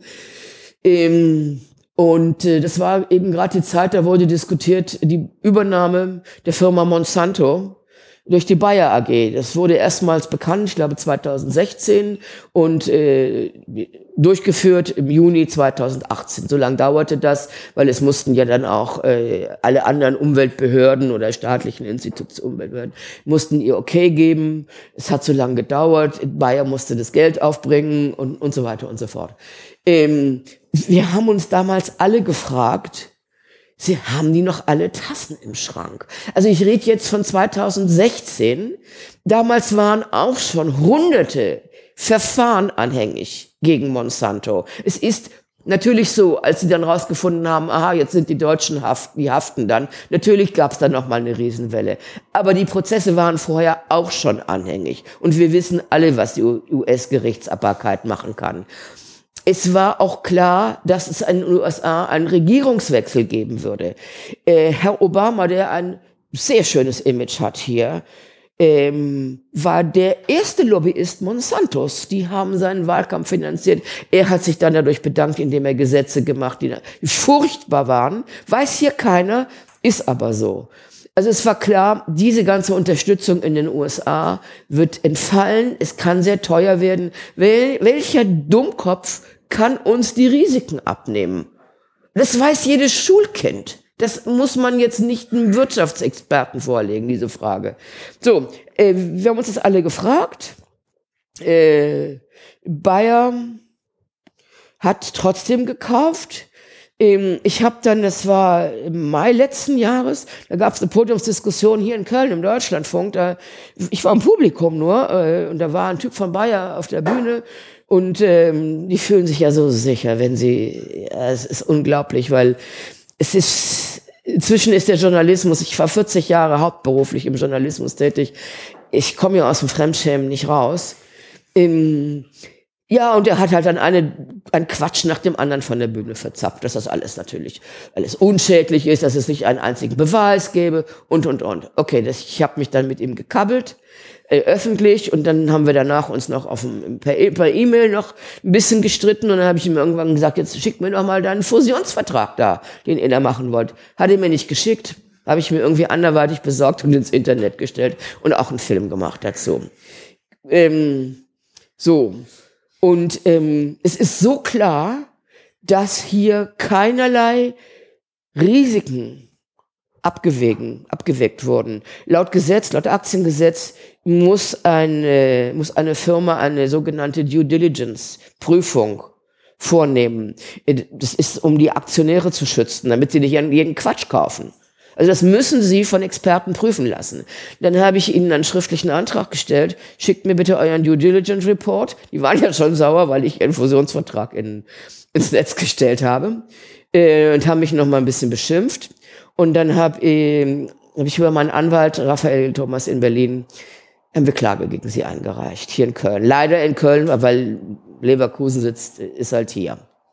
Das war eben gerade die Zeit, da wurde diskutiert, die Übernahme der Firma Monsanto durch die Bayer AG. Das wurde erstmals bekannt, ich glaube 2016 und durchgeführt im Juni 2018. So lange dauerte das, weil es mussten ja dann auch alle anderen Umweltbehörden oder staatlichen Umweltbehörden mussten ihr Okay geben. Es hat so lange gedauert. Bayer musste das Geld aufbringen und so weiter und so fort. Wir haben uns damals alle gefragt, haben die noch alle Tassen im Schrank? Also ich rede jetzt von 2016. Damals waren auch schon Hunderte Verfahren anhängig gegen Monsanto. Es ist natürlich so, als sie dann rausgefunden haben, aha, jetzt sind die Deutschen die haften dann. Natürlich gab es dann noch mal eine Riesenwelle. Aber die Prozesse waren vorher auch schon anhängig. Und wir wissen alle, was die US-Gerichtsbarkeit machen kann. Es war auch klar, dass es in den USA einen Regierungswechsel geben würde. Herr Obama, der ein sehr schönes Image hat hier, war der erste Lobbyist Monsantos. Die haben seinen Wahlkampf finanziert. Er hat sich dann dadurch bedankt, indem er Gesetze gemacht, die furchtbar waren. Weiß hier keiner, ist aber so. Also es war klar, diese ganze Unterstützung in den USA wird entfallen. Es kann sehr teuer werden. Welcher Dummkopf kann uns die Risiken abnehmen? Das weiß jedes Schulkind. Das muss man jetzt nicht einem Wirtschaftsexperten vorlegen, diese Frage. So, wir haben uns das alle gefragt. Bayer hat trotzdem gekauft. Ich habe dann, das war im Mai letzten Jahres, da gab es eine Podiumsdiskussion hier in Köln im Deutschlandfunk. Ich war im Publikum nur und da war ein Typ von Bayer auf der Bühne und die fühlen sich ja so sicher, wenn sie, es ist unglaublich, weil inzwischen ist der Journalismus, ich war 40 Jahre hauptberuflich im Journalismus tätig, ich komme ja aus dem Fremdschämen nicht raus. Ja, und er hat halt dann ein Quatsch nach dem anderen von der Bühne verzapft, dass das alles unschädlich ist, dass es nicht einen einzigen Beweis gäbe und. Okay, ich habe mich dann mit ihm gekabbelt, öffentlich, und dann haben wir danach uns noch per E-Mail noch ein bisschen gestritten und dann habe ich ihm irgendwann gesagt, jetzt schick mir doch mal deinen Fusionsvertrag da, den ihr da machen wollt. Hat er mir nicht geschickt, habe ich mir irgendwie anderweitig besorgt und ins Internet gestellt und auch einen Film gemacht dazu. Und es ist so klar, dass hier keinerlei Risiken abgewägt wurden. Laut Aktiengesetz muss eine Firma eine sogenannte Due Diligence Prüfung vornehmen. Das ist, um die Aktionäre zu schützen, damit sie nicht jeden Quatsch kaufen. Also das müssen Sie von Experten prüfen lassen. Dann habe ich Ihnen einen schriftlichen Antrag gestellt, schickt mir bitte euren Due Diligence Report. Die waren ja schon sauer, weil ich einen Fusionsvertrag ins Netz gestellt habe und haben mich noch mal ein bisschen beschimpft. Und dann habe ich über meinen Anwalt Raphael Thomas in Berlin eine Klage gegen Sie eingereicht, hier in Köln. Leider in Köln, weil Leverkusen ist halt hier.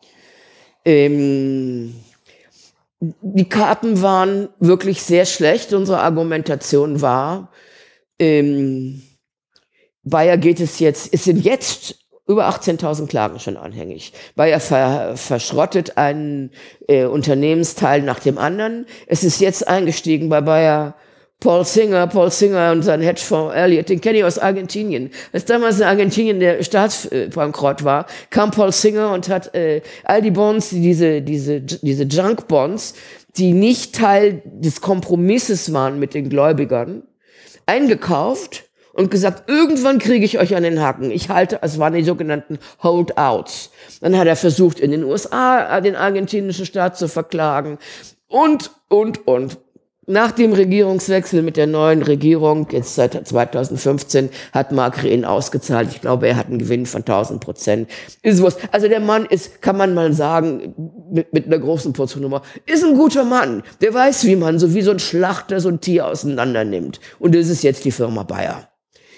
Die Karten waren wirklich sehr schlecht. Unsere Argumentation war, Bayer es sind jetzt über 18.000 Klagen schon anhängig. Bayer verschrottet einen Unternehmensteil nach dem anderen. Es ist jetzt eingestiegen bei Bayer Paul Singer und sein Hedgefonds Elliott, den kenne ich aus Argentinien. Als damals in Argentinien der Staatsbankrott war, kam Paul Singer und hat all die Bonds, diese Junk-Bonds, die nicht Teil des Kompromisses waren mit den Gläubigern, eingekauft und gesagt, irgendwann kriege ich euch an den Haken. Es waren die sogenannten Holdouts. Dann hat er versucht, in den USA den argentinischen Staat zu verklagen und. Nach dem Regierungswechsel mit der neuen Regierung, jetzt seit 2015, hat Macri ihn ausgezahlt. Ich glaube, er hat einen Gewinn von 1000%. Also der Mann ist, kann man mal sagen, mit einer großen Portion Humor, ist ein guter Mann. Der weiß, wie man so wie so ein Schlachter so ein Tier auseinander nimmt. Und das ist jetzt die Firma Bayer.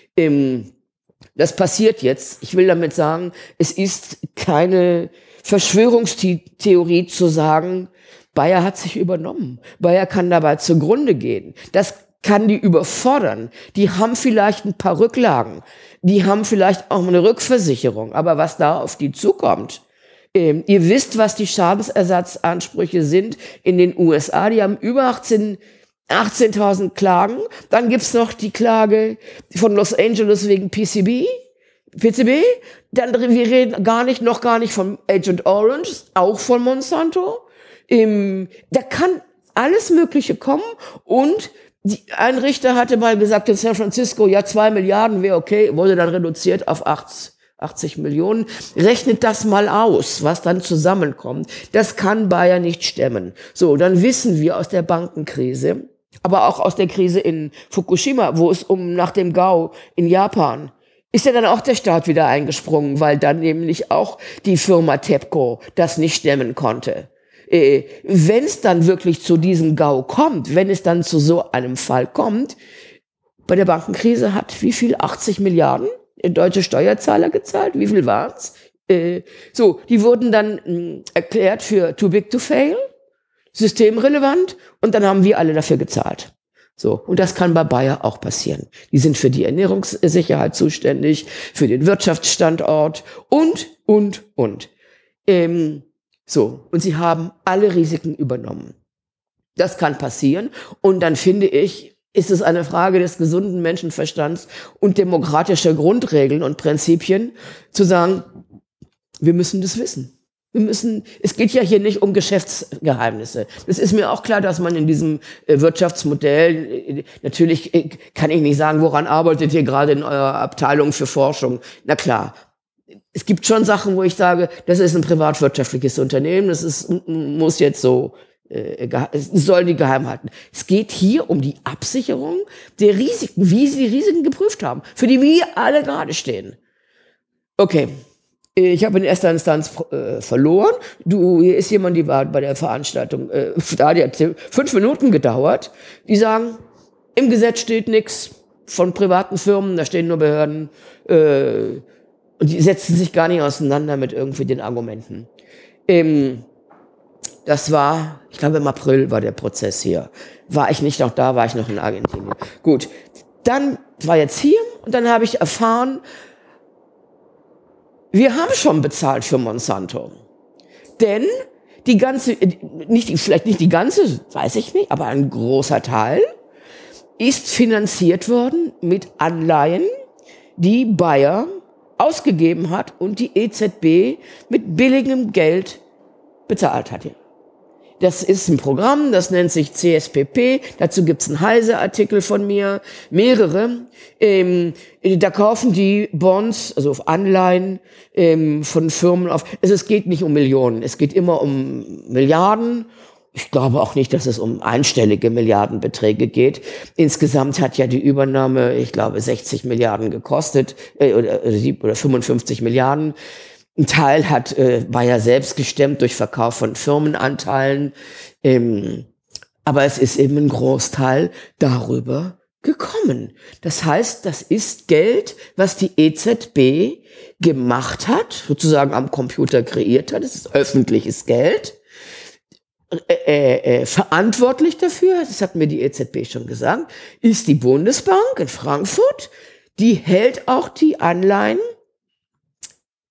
Das passiert jetzt. Ich will damit sagen, es ist keine Verschwörungstheorie zu sagen, Bayer hat sich übernommen. Bayer kann dabei zugrunde gehen. Das kann die überfordern. Die haben vielleicht ein paar Rücklagen. Die haben vielleicht auch eine Rückversicherung. Aber was da auf die zukommt, ihr wisst, was die Schadensersatzansprüche sind in den USA. Die haben über 18.000 Klagen. Dann gibt's noch die Klage von Los Angeles wegen PCB. Dann, wir reden noch gar nicht von Agent Orange, auch von Monsanto. Da kann alles Mögliche kommen und ein Richter hatte mal gesagt in San Francisco, ja 2 Milliarden wäre okay, wurde dann reduziert auf 80 Millionen. Rechnet das mal aus, was dann zusammenkommt. Das kann Bayer nicht stemmen. So, dann wissen wir aus der Bankenkrise, aber auch aus der Krise in Fukushima, wo es nach dem GAU in Japan ist ja dann auch der Staat wieder eingesprungen, weil dann nämlich auch die Firma TEPCO das nicht stemmen konnte. Wenn es dann wirklich zu diesem GAU kommt, wenn es dann zu so einem Fall kommt, bei der Bankenkrise hat wie viel? 80 Milliarden deutsche Steuerzahler gezahlt? Wie viel war's? Die wurden dann erklärt für too big to fail, systemrelevant, und dann haben wir alle dafür gezahlt. So, und das kann bei Bayer auch passieren. Die sind für die Ernährungssicherheit zuständig, für den Wirtschaftsstandort und. Und sie haben alle Risiken übernommen. Das kann passieren. Und dann finde ich, ist es eine Frage des gesunden Menschenverstands und demokratischer Grundregeln und Prinzipien, zu sagen, wir müssen das wissen. Es geht ja hier nicht um Geschäftsgeheimnisse. Es ist mir auch klar, dass man in diesem Wirtschaftsmodell, natürlich kann ich nicht sagen, woran arbeitet ihr gerade in eurer Abteilung für Forschung? Na klar. Es gibt schon Sachen, wo ich sage, das ist ein privatwirtschaftliches Unternehmen, muss jetzt so, es sollen die geheim halten. Es geht hier um die Absicherung der Risiken, wie sie die Risiken geprüft haben, für die wir alle gerade stehen. Okay, ich habe in erster Instanz verloren. Hier ist jemand, die war bei der Veranstaltung, die hat 5 Minuten gedauert. Die sagen, im Gesetz steht nichts von privaten Firmen, da stehen nur Behörden, und die setzen sich gar nicht auseinander mit irgendwie den Argumenten. Das war, ich glaube im April war der Prozess hier. War ich nicht noch da, war ich noch in Argentinien. Gut, dann war jetzt hier und dann habe ich erfahren, wir haben schon bezahlt für Monsanto. Denn vielleicht nicht die ganze, weiß ich nicht, aber ein großer Teil ist finanziert worden mit Anleihen, die Bayer ausgegeben hat und die EZB mit billigem Geld bezahlt hatte. Das ist ein Programm, das nennt sich CSPP. Dazu gibt's einen Heise-Artikel von mir, mehrere. Da kaufen die Bonds, also auf Anleihen von Firmen auf. Es geht nicht um Millionen, es geht immer um Milliarden. Ich glaube auch nicht, dass es um einstellige Milliardenbeträge geht. Insgesamt hat ja die Übernahme, ich glaube, 60 Milliarden gekostet oder 55 Milliarden. Ein Teil hat Bayer selbst gestemmt durch Verkauf von Firmenanteilen. Aber es ist eben ein Großteil darüber gekommen. Das heißt, das ist Geld, was die EZB gemacht hat, sozusagen am Computer kreiert hat. Das ist öffentliches Geld. Verantwortlich dafür, das hat mir die EZB schon gesagt, ist die Bundesbank in Frankfurt. Die hält auch die Anleihen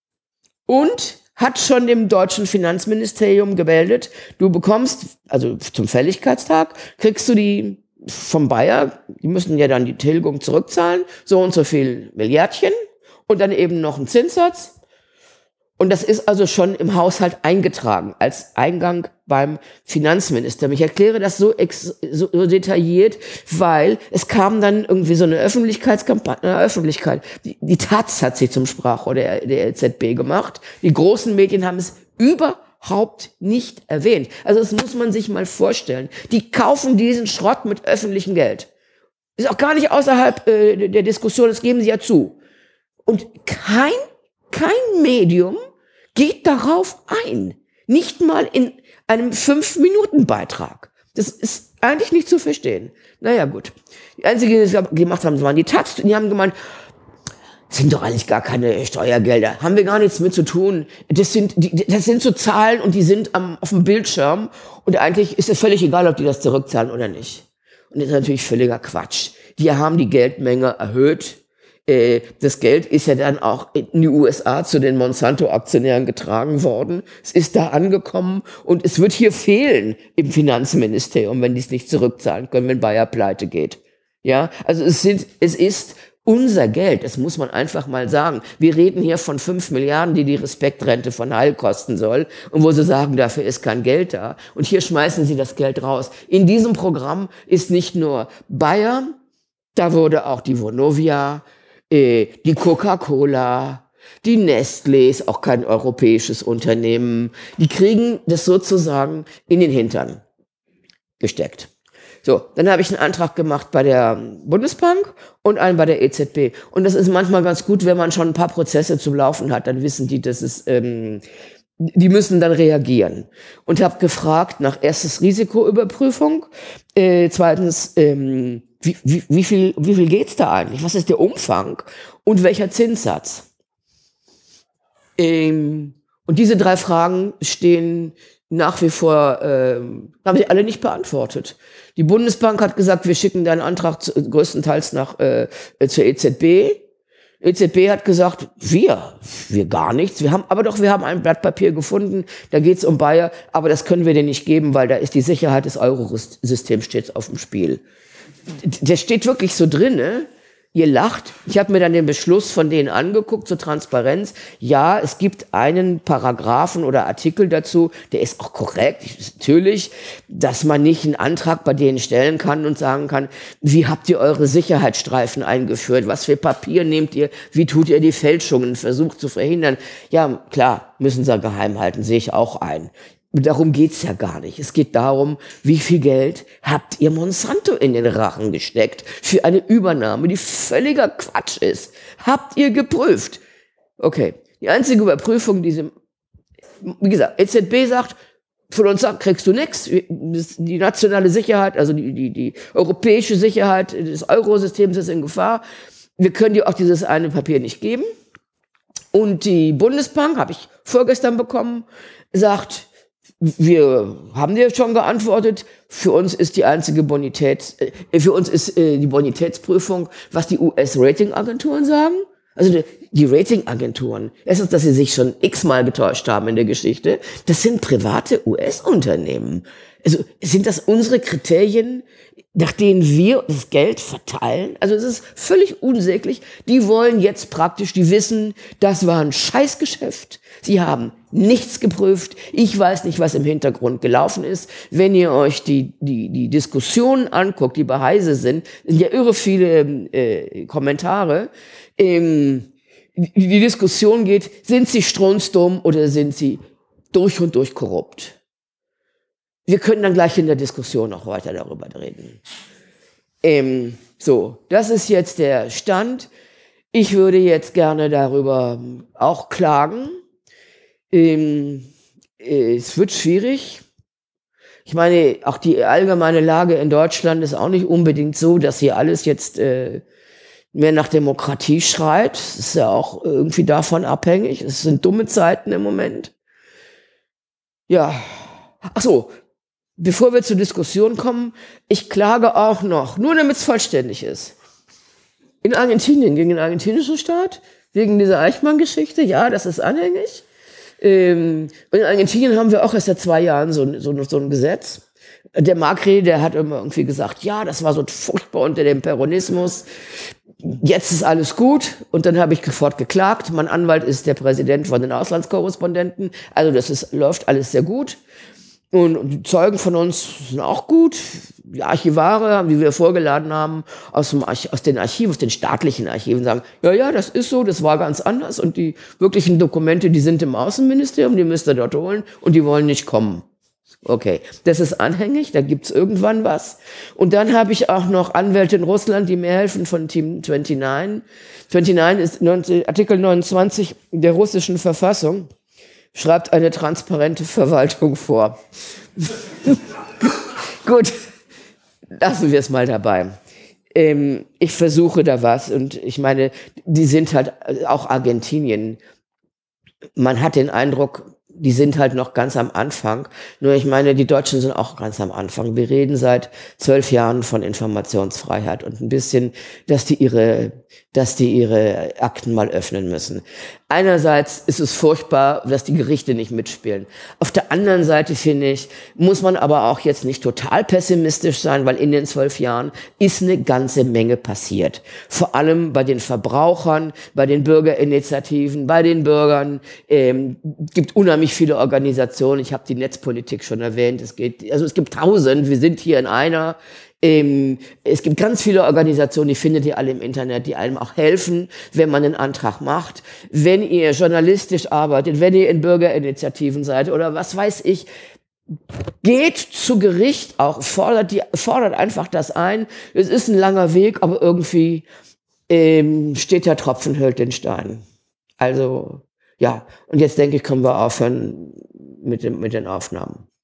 und hat schon dem deutschen Finanzministerium gemeldet, du bekommst, also zum Fälligkeitstag, kriegst du die vom Bayer, die müssen ja dann die Tilgung zurückzahlen, so und so viel Milliardchen und dann eben noch einen Zinssatz. Und das ist also schon im Haushalt eingetragen als Eingang beim Finanzminister. Ich erkläre das so detailliert, weil es kam dann irgendwie so eine Öffentlichkeit. Die Taz hat sie zum Sprachrohr der EZB gemacht. Die großen Medien haben es überhaupt nicht erwähnt. Also das muss man sich mal vorstellen. Die kaufen diesen Schrott mit öffentlichem Geld. Ist auch gar nicht außerhalb der Diskussion, das geben sie ja zu. Und kein Medium geht darauf ein. Nicht mal in einem 5-Minuten-Beitrag. Das ist eigentlich nicht zu verstehen. Naja, gut. Die einzigen, die es gemacht haben, waren die Taz. Die haben gemeint, das sind doch eigentlich gar keine Steuergelder. Haben wir gar nichts mit zu tun. Das sind so Zahlen und die sind auf dem Bildschirm. Und eigentlich ist es völlig egal, ob die das zurückzahlen oder nicht. Und das ist natürlich völliger Quatsch. Die haben die Geldmenge erhöht. Das Geld ist ja dann auch in die USA zu den Monsanto-Aktionären getragen worden. Es ist da angekommen und es wird hier fehlen im Finanzministerium, wenn die es nicht zurückzahlen können, wenn Bayer pleite geht. Ja, also es ist unser Geld, das muss man einfach mal sagen. Wir reden hier von 5 Milliarden, die Respektrente von Heil kosten soll und wo sie sagen, dafür ist kein Geld da. Und hier schmeißen sie das Geld raus. In diesem Programm ist nicht nur Bayer, da wurde auch die Vonovia, die Coca-Cola, die Nestlé ist auch kein europäisches Unternehmen. Die kriegen das sozusagen in den Hintern gesteckt. So, dann habe ich einen Antrag gemacht bei der Bundesbank und einen bei der EZB. Und das ist manchmal ganz gut, wenn man schon ein paar Prozesse zum Laufen hat, dann wissen die, dass es die müssen dann reagieren. Und habe gefragt nach erstes Risikoüberprüfung, zweitens wie viel geht's da eigentlich? Was ist der Umfang? Und welcher Zinssatz? Und diese 3 Fragen stehen nach wie vor, haben sie alle nicht beantwortet. Die Bundesbank hat gesagt, wir schicken deinen Antrag größtenteils zur EZB. EZB hat gesagt, wir gar nichts. Wir haben ein Blatt Papier gefunden, da geht's um Bayer, aber das können wir dir nicht geben, weil da ist die Sicherheit des Eurosystems steht auf dem Spiel. Der steht wirklich so drin, ne? Ihr lacht. Ich habe mir dann den Beschluss von denen angeguckt zur Transparenz. Ja, es gibt einen Paragraphen oder Artikel dazu, der ist auch korrekt, natürlich, dass man nicht einen Antrag bei denen stellen kann und sagen kann, wie habt ihr eure Sicherheitsstreifen eingeführt? Was für Papier nehmt ihr? Wie tut ihr die Fälschungen? Versucht zu verhindern. Ja, klar, müssen sie geheim halten, sehe ich auch ein. Darum geht's ja gar nicht. Es geht darum, wie viel Geld habt ihr Monsanto in den Rachen gesteckt für eine Übernahme, die völliger Quatsch ist. Habt ihr geprüft? Okay, die einzige Überprüfung, wie gesagt, EZB sagt, von uns kriegst du nichts. Die nationale Sicherheit, also die europäische Sicherheit des Eurosystems ist in Gefahr. Wir können dir auch dieses eine Papier nicht geben. Und die Bundesbank, habe ich vorgestern bekommen, sagt, wir haben dir schon geantwortet, für uns ist die Bonitätsprüfung, was die US-Ratingagenturen sagen. Also die Ratingagenturen, erstens, dass sie sich schon x-mal getäuscht haben in der Geschichte, das sind private US-Unternehmen. Also sind das unsere Kriterien, nach denen wir das Geld verteilen? Also es ist völlig unsäglich. Die wollen jetzt praktisch, die wissen, das war ein Scheißgeschäft. Sie haben nichts geprüft. Ich weiß nicht, was im Hintergrund gelaufen ist. Wenn ihr euch die Diskussionen anguckt, die bei Heise sind ja irre viele Kommentare. Die Diskussion geht, sind sie strunzdumm oder sind sie durch und durch korrupt? Wir können dann gleich in der Diskussion noch weiter darüber reden. So, das ist jetzt der Stand. Ich würde jetzt gerne darüber auch klagen. Es wird schwierig. Ich meine, auch die allgemeine Lage in Deutschland ist auch nicht unbedingt so, dass hier alles jetzt mehr nach Demokratie schreit. Es ist ja auch irgendwie davon abhängig. Es sind dumme Zeiten im Moment. Ja, ach so. Bevor wir zur Diskussion kommen, ich klage auch noch, nur damit es vollständig ist. In Argentinien, gegen den argentinischen Staat, wegen dieser Eichmann-Geschichte, ja, das ist anhängig. In Argentinien haben wir auch erst seit 2 Jahren so ein Gesetz. Der Macri, der hat immer irgendwie gesagt, ja, das war so furchtbar unter dem Peronismus. Jetzt ist alles gut. Und dann habe ich sofort geklagt. Mein Anwalt ist der Präsident von den Auslandskorrespondenten. Also läuft alles sehr gut. Und die Zeugen von uns sind auch gut. Die Archivare, die wir vorgeladen haben, aus den Archiven, aus den staatlichen Archiven, sagen, ja, das ist so, das war ganz anders. Und die wirklichen Dokumente, die sind im Außenministerium, die müsst ihr dort holen und die wollen nicht kommen. Okay, das ist anhängig, da gibt's irgendwann was. Und dann habe ich auch noch Anwälte in Russland, die mir helfen von Team 29. 29 ist Artikel 29 der russischen Verfassung. Schreibt eine transparente Verwaltung vor. Gut, lassen wir es mal dabei. Ich versuche da was und ich meine, die sind halt auch Argentinien. Man hat den Eindruck, die sind halt noch ganz am Anfang. Nur ich meine, die Deutschen sind auch ganz am Anfang. Wir reden seit 12 Jahren von Informationsfreiheit und ein bisschen, dass die ihre Akten mal öffnen müssen. Einerseits ist es furchtbar, dass die Gerichte nicht mitspielen. Auf der anderen Seite, finde ich, muss man aber auch jetzt nicht total pessimistisch sein, weil in den 12 Jahren ist eine ganze Menge passiert. Vor allem bei den Verbrauchern, bei den Bürgerinitiativen, bei den Bürgern. Gibt unheimlich viele Organisationen. Ich habe die Netzpolitik schon erwähnt. Es gibt 1000. Wir sind hier in einer. Es gibt ganz viele Organisationen, die findet ihr alle im Internet, die einem auch helfen, wenn man einen Antrag macht. Wenn ihr journalistisch arbeitet, wenn ihr in Bürgerinitiativen seid oder was weiß ich, geht zu Gericht auch, fordert einfach das ein. Es ist ein langer Weg, aber irgendwie steht der Tropfen höhlt den Stein. Also, ja. Und jetzt denke ich, können wir aufhören mit den Aufnahmen.